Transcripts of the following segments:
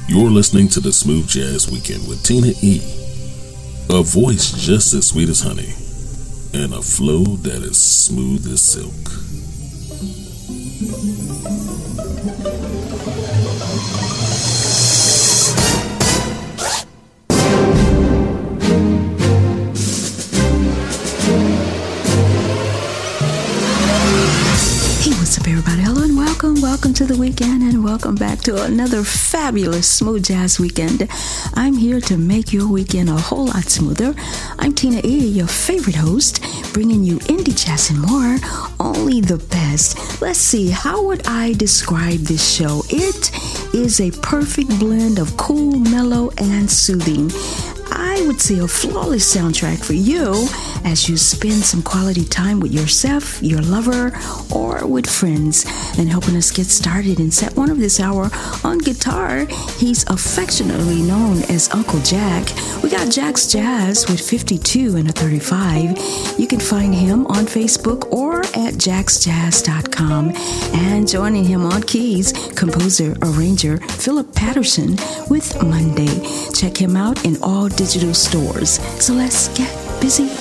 You're listening to the Smooth Jazz Weekend with Tina E. A voice just as sweet as honey, and a flow that is smooth as silk. What's up, everybody? Hello and welcome to the weekend, and welcome back to another fabulous Smooth Jazz Weekend. I'm here to make your weekend a whole lot smoother. I'm Tina E, your favorite host, bringing you indie jazz and more, only the best. Let's see, how would I describe this show? It is a perfect blend of cool, mellow, and soothing. I would say a flawless soundtrack for you as you spend some quality time with yourself, your lover, or with friends. And helping us get started in set one of this hour on guitar, he's affectionately known as Uncle Jack. We got Jack's Jazz with 52 and a 35. You can find him on Facebook or at jacksjazz.com. And joining him on keys, composer, arranger Philip Patterson with Monday. Check him out in all digital stores. So let's get busy.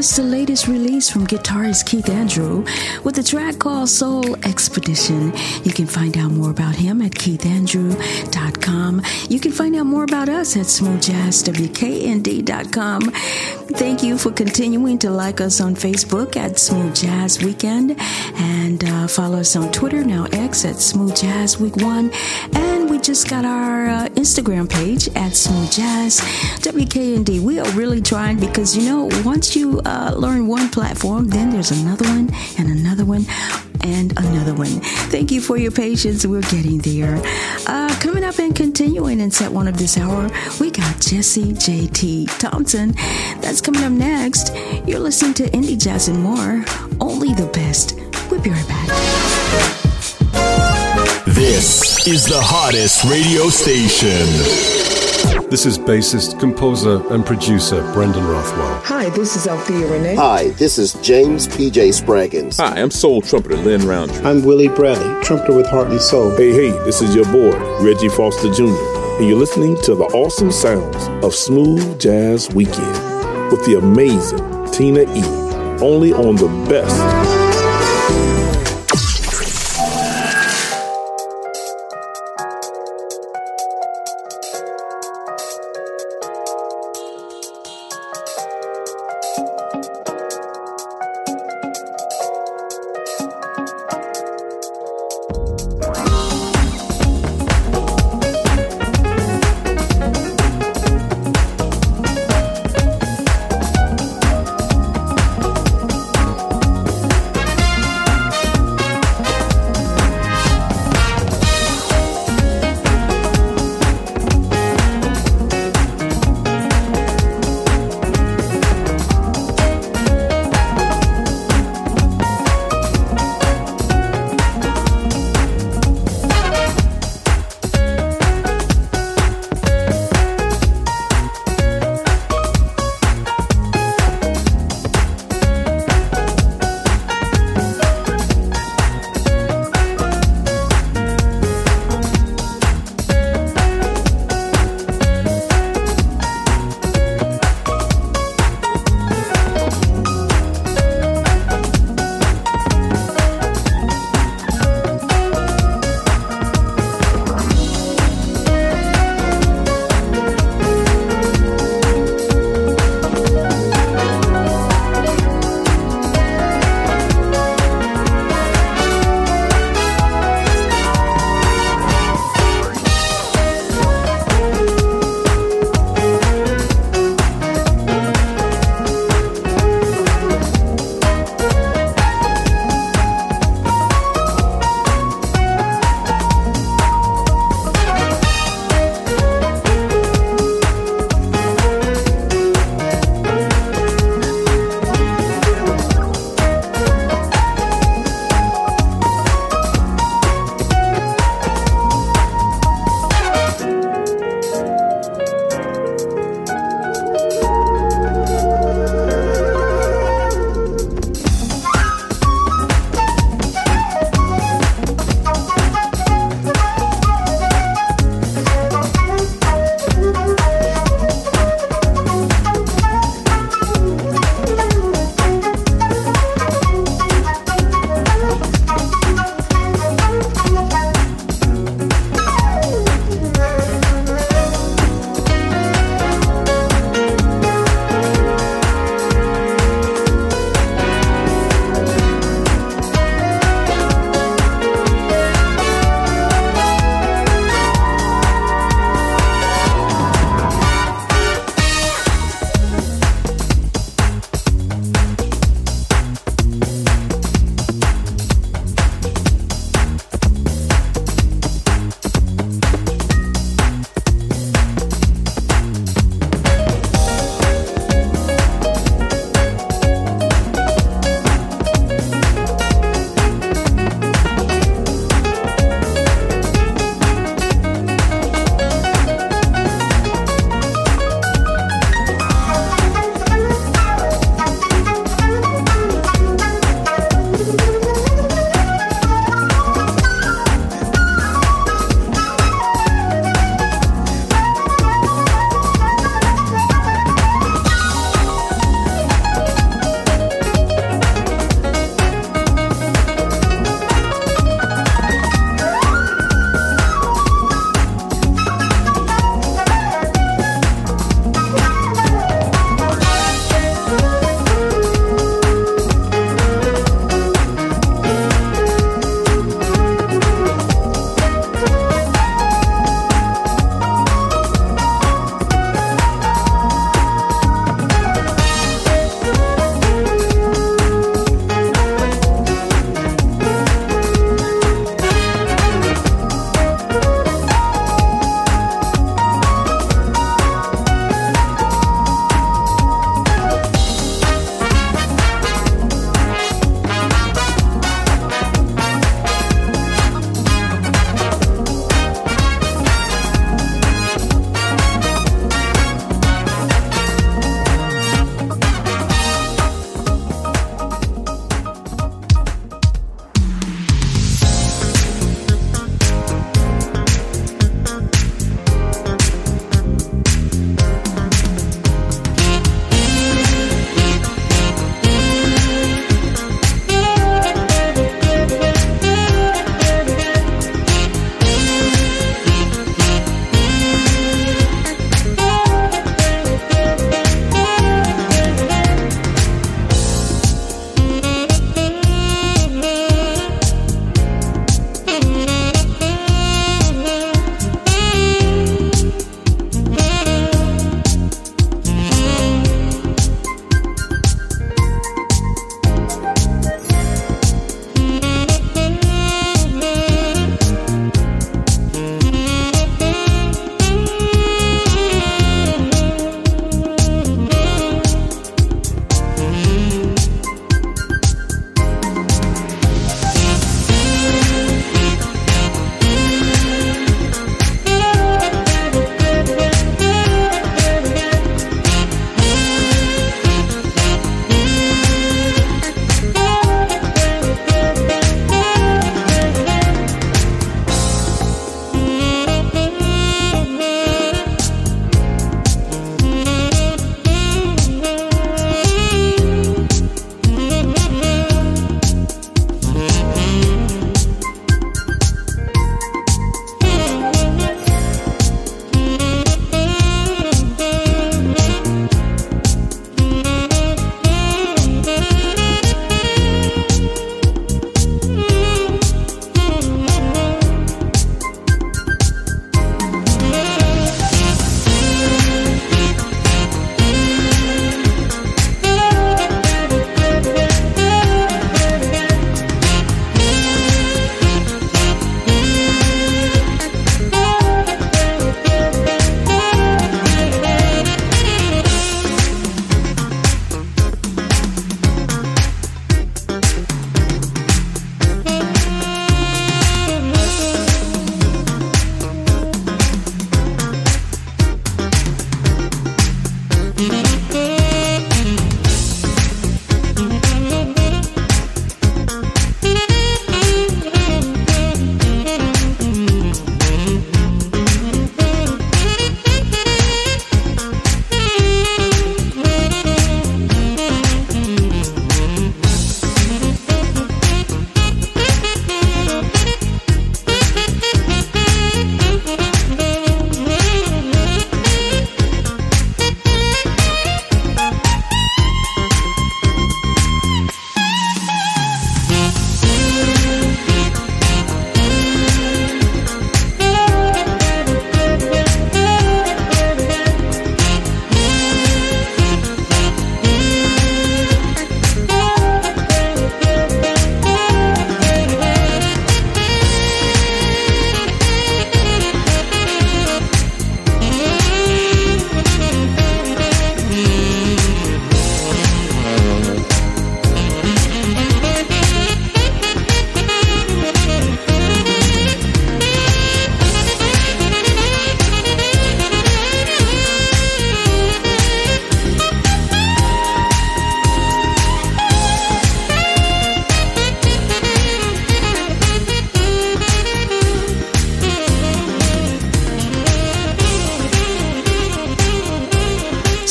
just the latest release from guitarist Keith Andrew with a track called Soul Expedition. You can find out more about him at keithandrew.com. You can find out more about us at smoothjazzwknd.com. Thank you for continuing to like us on Facebook at Smooth Jazz Weekend and follow us on Twitter, now X, at Smooth Jazz Week 1. And we just got our Instagram page at Smooth Jazz WKND. We are really trying because, once you learn one platform, then there's another one and another one and another one. Thank you for your patience. We're getting there. Coming up and continuing in set one of this hour, we got Jesse J.T. Thompson. That's coming up next. You're listening to Indie Jazz and More. Only the best. We'll be right back. This is the hottest radio station. This is bassist, composer, and producer Brendan Rothwell. Hi, this is Althea Renee. Hi, this is James P.J. Spraggins. Hi, I'm soul trumpeter Lynn Roundtree. I'm Willie Bradley, trumpeter with Heart and Soul. Hey, this is your boy, Reggie Foster Jr., and you're listening to the awesome sounds of Smooth Jazz Weekend with the amazing Tina E. Only on the best.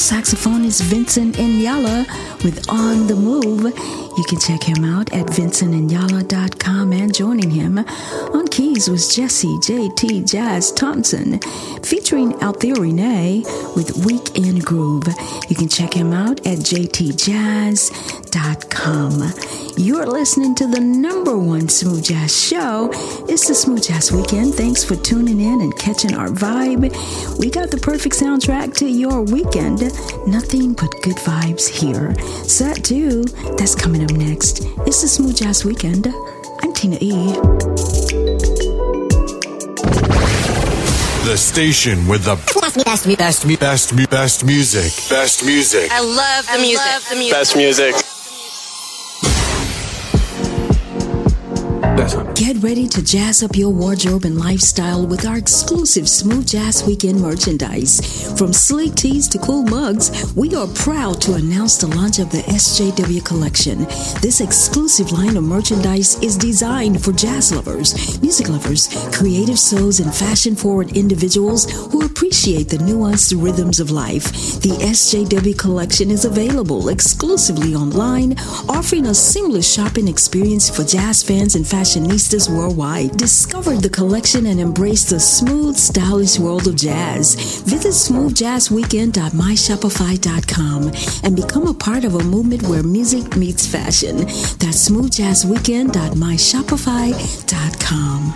saxophonist Vincent Inyala with On the Move. You can check him out at vincentinyala.com, and joining him on keys was Jesse J.T. Jazz Thompson, featuring Out There Renee with Weekend Groove. You can check him out at jtjazz.com. You're listening to the number one smooth jazz show. It's the Smooth Jazz Weekend. Thanks for tuning in and catching our vibe. We got the perfect soundtrack to your weekend. Nothing but good vibes here. Set 2, that's coming up next. It's the Smooth Jazz Weekend. I'm Tina E. The station with the best music. Best music. I love the music. Best music. Get ready to jazz up your wardrobe and lifestyle with our exclusive Smooth Jazz Weekend merchandise. From sleek tees to cool mugs, we are proud to announce the launch of the SJW collection. This exclusive line of merchandise is designed for jazz lovers, music lovers, creative souls, and fashion-forward individuals who appreciate the nuanced rhythms of life. The SJW collection is available exclusively online, offering a seamless shopping experience for jazz fans and fashionistas worldwide. Discover the collection and embrace the smooth, stylish world of jazz. Visit smoothjazzweekend.myshopify.com and become a part of a movement where music meets fashion. That's smoothjazzweekend.myshopify.com.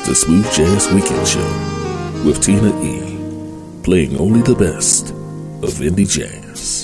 the Smooth Jazz Weekend Show with Tina E, playing only the best of indie jazz.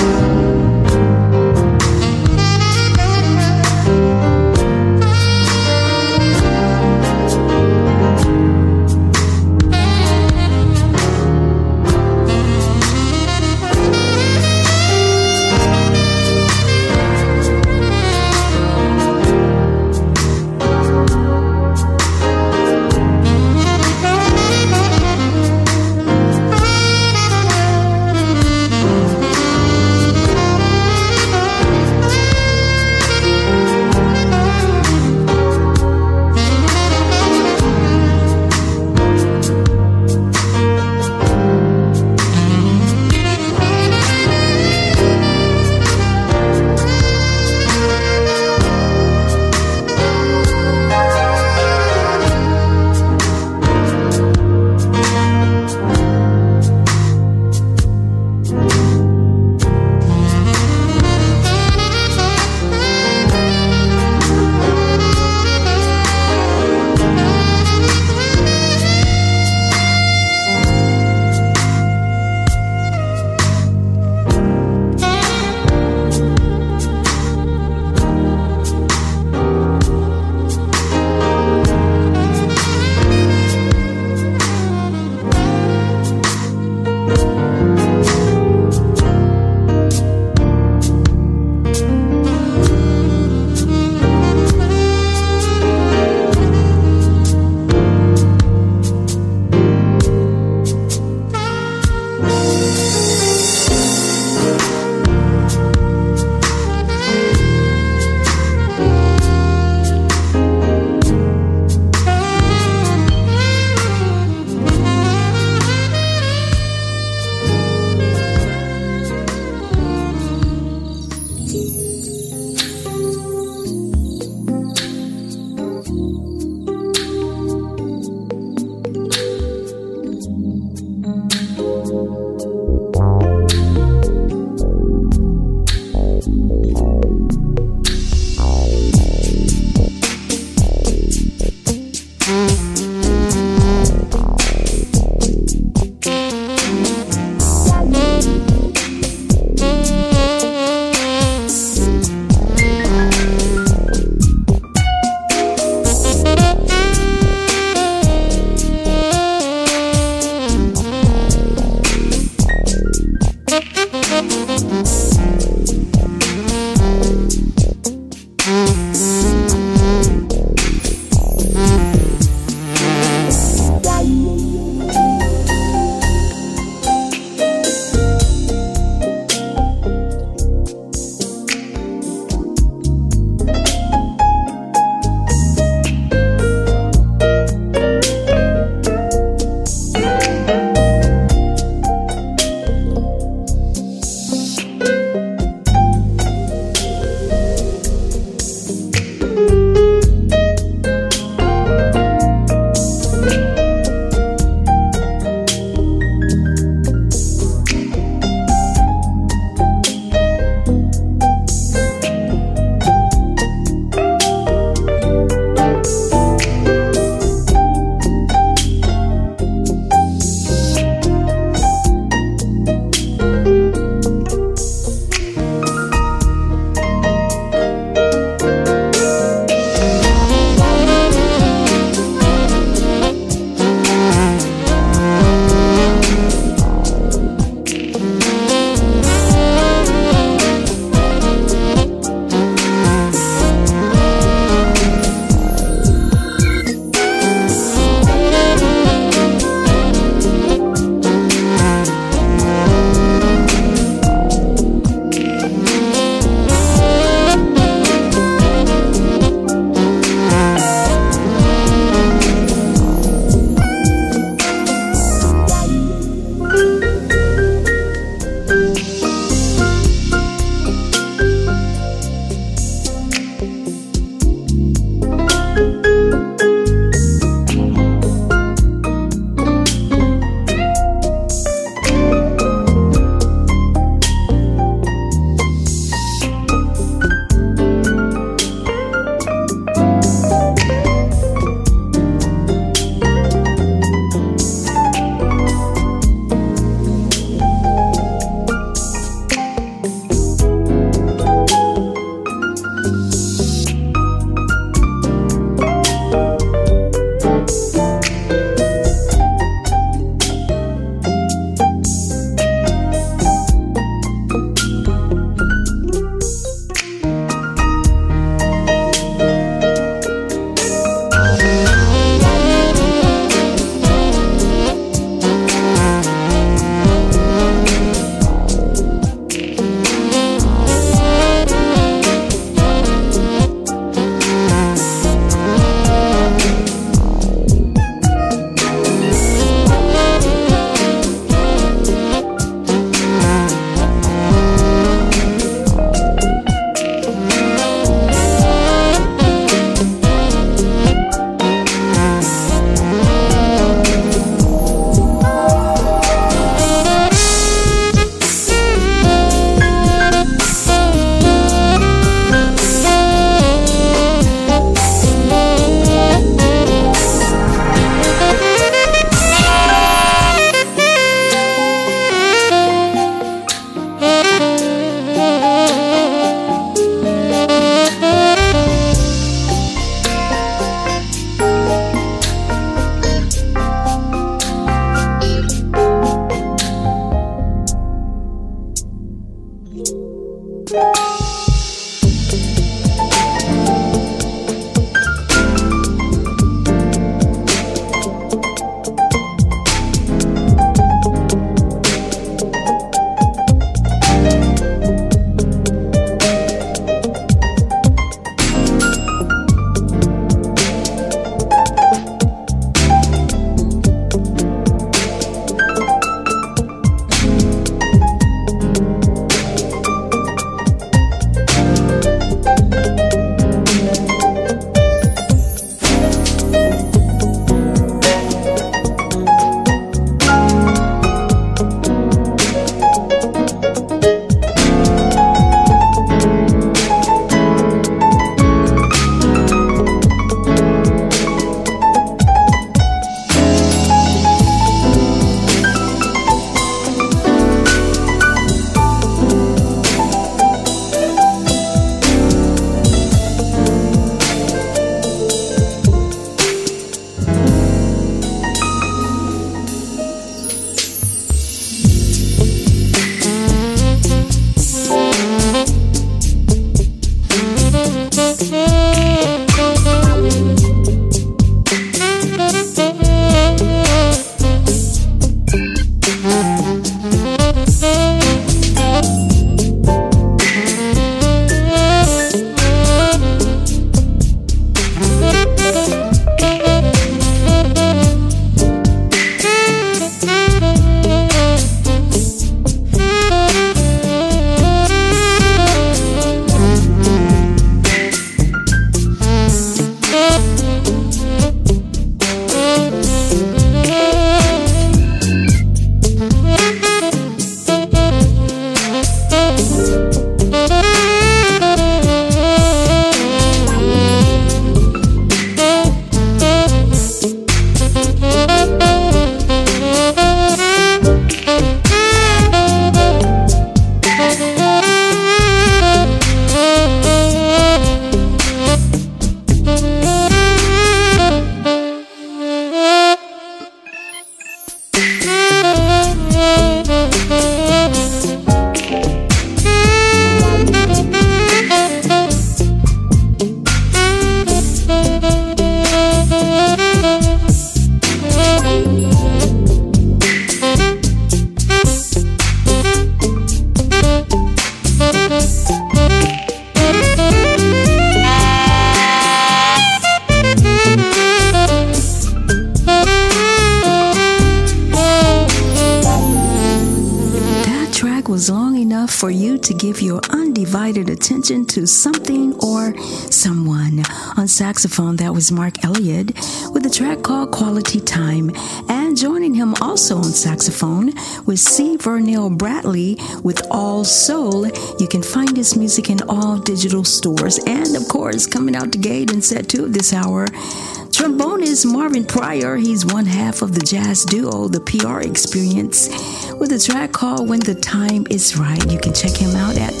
for you to give your undivided attention to something or someone. On saxophone, that was Mark Elliott with a track called Quality Time. And joining him also on saxophone was C. Vernell Bradley with All Soul. You can find his music in all digital stores. And of course, coming out the gate in set 2 of this hour, trombonist Marvin Pryor. He's one half of the jazz duo, the PR Experience, with a track called When the Time is Right. You can check him out at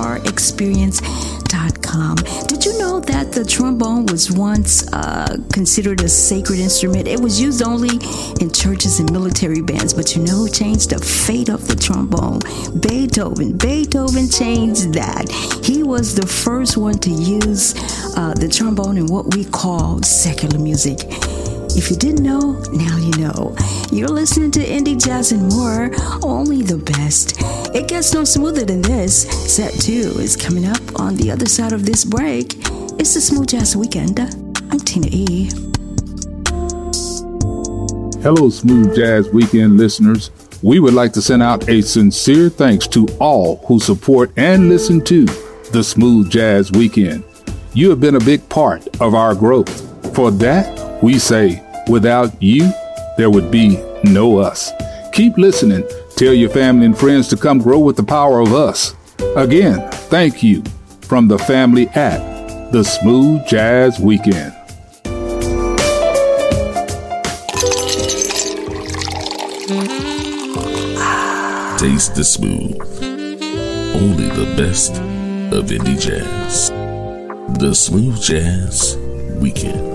theprexperience.com. Did you know that the trombone was once considered a sacred instrument? It was used only in churches and military bands, but you know who changed the fate of the trombone? Beethoven. Beethoven changed that. He was the first one to use the trombone in what we call secular music. If you didn't know, now you know. You're listening to Indie Jazz and More, only the best. It gets no smoother than this. Set 2 is coming up on the other side of this break. It's the Smooth Jazz Weekend. I'm Tina E. Hello, Smooth Jazz Weekend listeners. We would like to send out a sincere thanks to all who support and listen to the Smooth Jazz Weekend. You have been a big part of our growth. For that, we say, without you, there would be no us. Keep listening. Tell your family and friends to come grow with the power of us. Again, thank you from the family at the Smooth Jazz Weekend. Taste the smooth. Only the best of indie jazz. The Smooth Jazz Weekend.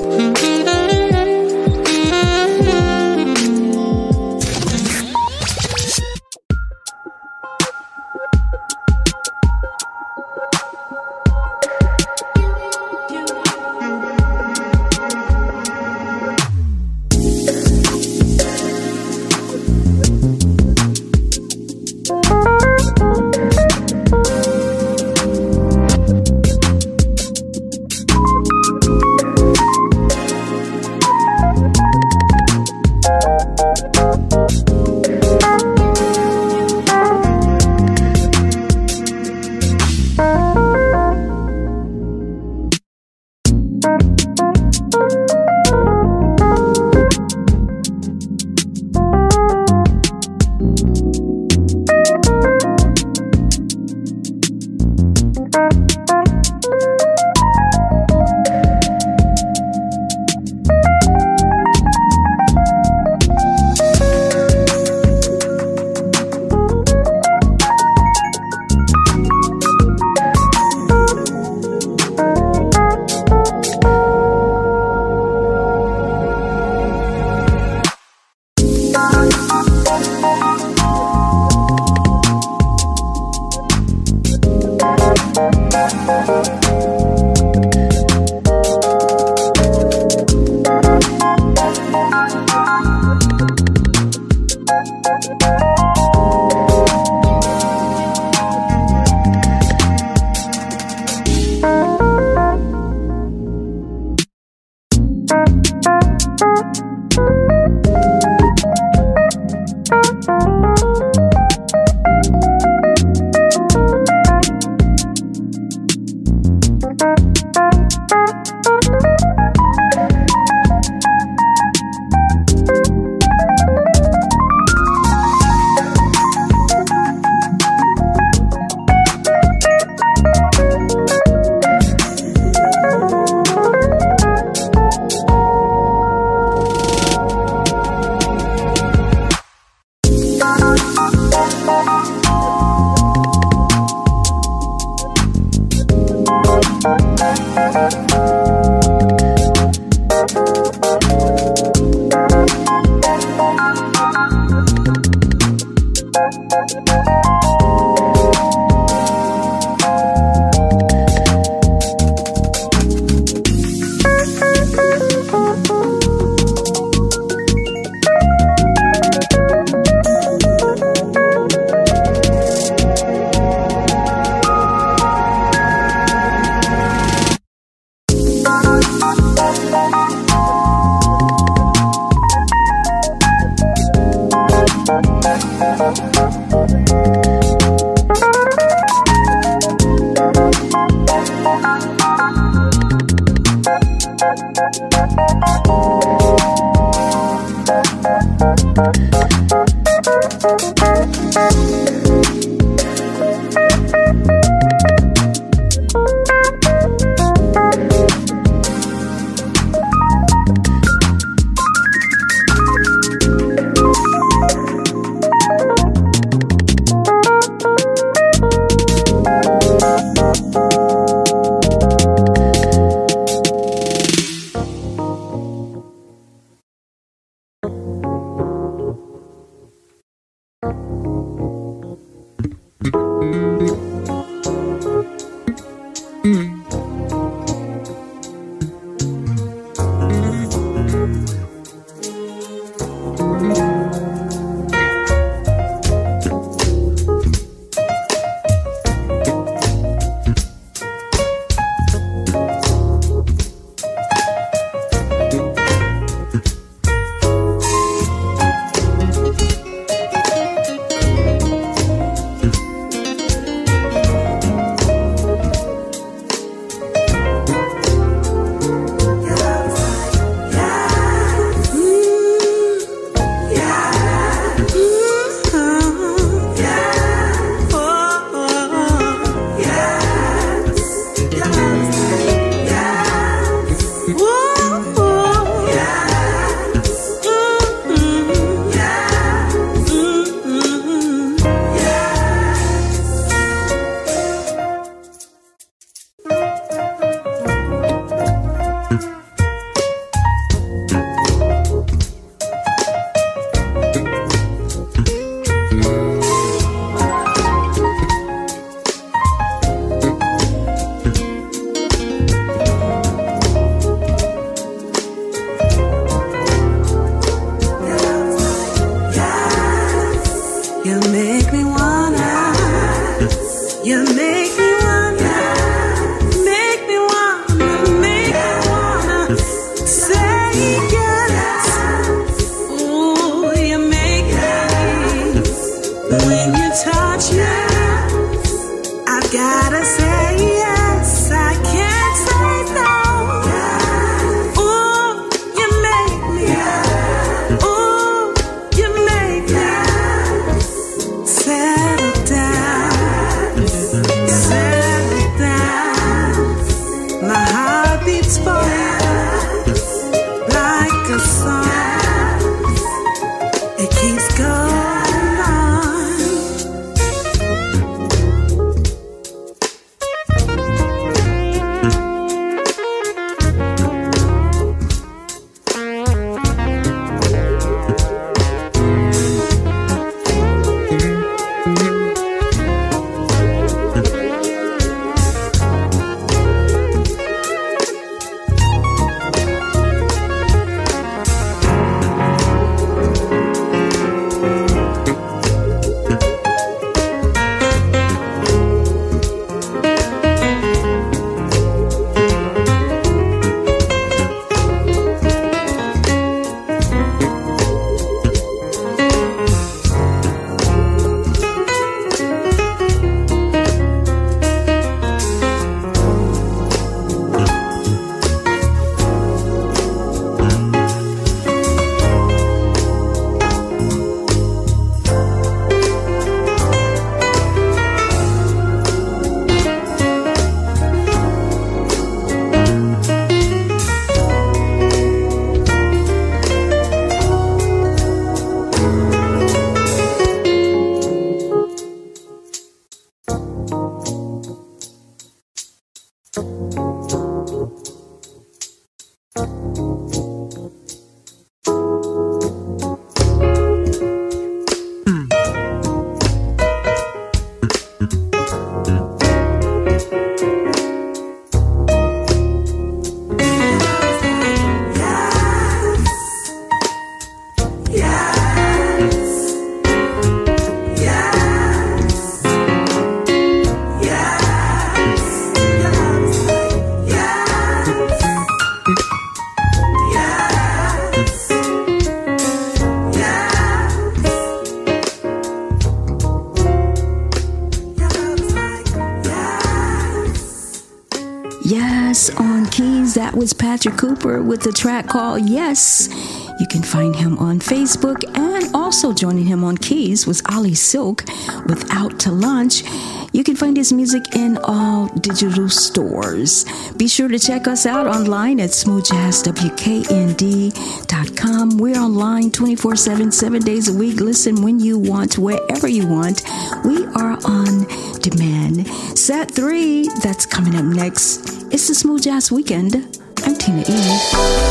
On keys, that was Patrick Cooper with the track called Yes. You can find him on Facebook, and also joining him on keys was Ali Silk with Out to Lunch. You can find his music in all digital stores. Be sure to check us out online at smoothjazzwknd.com. We're online 24/7, 7 days a week. Listen when you want, wherever you want. We are on demand. Set 3, that's coming up next. It's the Smooth Jazz Weekend. I'm Tina E.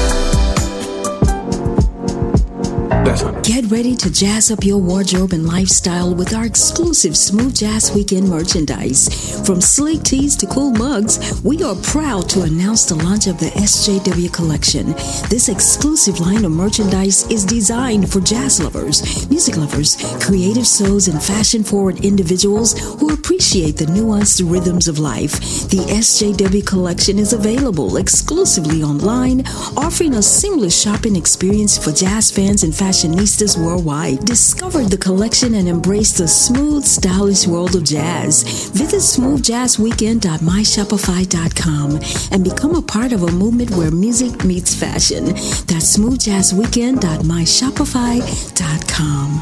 Get ready to jazz up your wardrobe and lifestyle with our exclusive Smooth Jazz Weekend merchandise. From sleek tees to cool mugs, we are proud to announce the launch of the SJW collection. This exclusive line of merchandise is designed for jazz lovers, music lovers, creative souls, and fashion-forward individuals who appreciate the nuanced rhythms of life. The SJW collection is available exclusively online, offering a seamless shopping experience for jazz fans and fashionistas worldwide. Discover the collection and embrace the smooth, stylish world of jazz. Visit smoothjazzweekend.myshopify.com and become a part of a movement where music meets fashion. That's smoothjazzweekend.myshopify.com.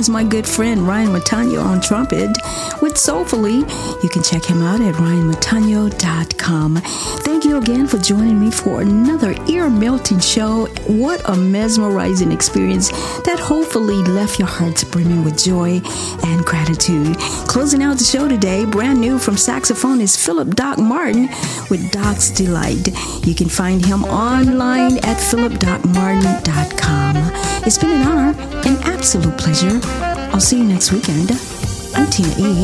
as my good friend Ryan Matano on trumpet with Soulfully. You can check him out at ryanmatano.com. Thank you again for joining me for another ear-melting show. What a mesmerizing experience that hopefully left your hearts brimming with joy and gratitude. Closing out the show today, brand new from saxophonist Philip Doc Martin with Doc's Delight. You can find him online at philipdocmartin.com. It's been an honor, an absolute pleasure. I'll see you next weekend. I'm Tina E.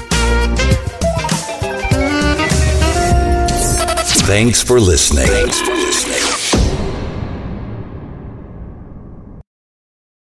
Thanks for listening.